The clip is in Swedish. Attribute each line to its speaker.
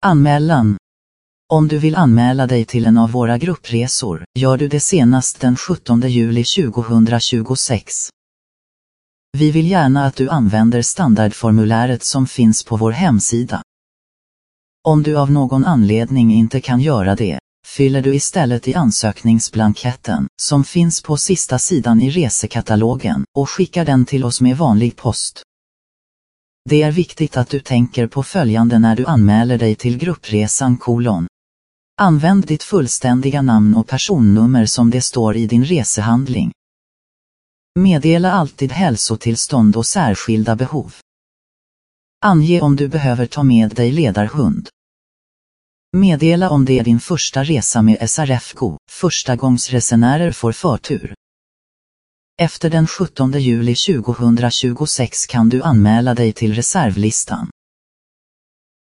Speaker 1: Anmälan. Om du vill anmäla dig till en av våra gruppresor, gör du det senast den 17 juli 2026. Vi vill gärna att du använder standardformuläret som finns på vår hemsida. Om du av någon anledning inte kan göra det, fyller du istället i ansökningsblanketten, som finns på sista sidan i resekatalogen, och skickar den till oss med vanlig post. Det är viktigt att du tänker på följande när du anmäler dig till gruppresan: Använd ditt fullständiga namn och personnummer som det står i din resehandling. Meddela alltid hälsotillstånd och särskilda behov. Ange om du behöver ta med dig ledarhund. Meddela om det är din första resa med SRF-Go, förstagångsresenärer får förtur. Efter den 17 juli 2026 kan du anmäla dig till reservlistan.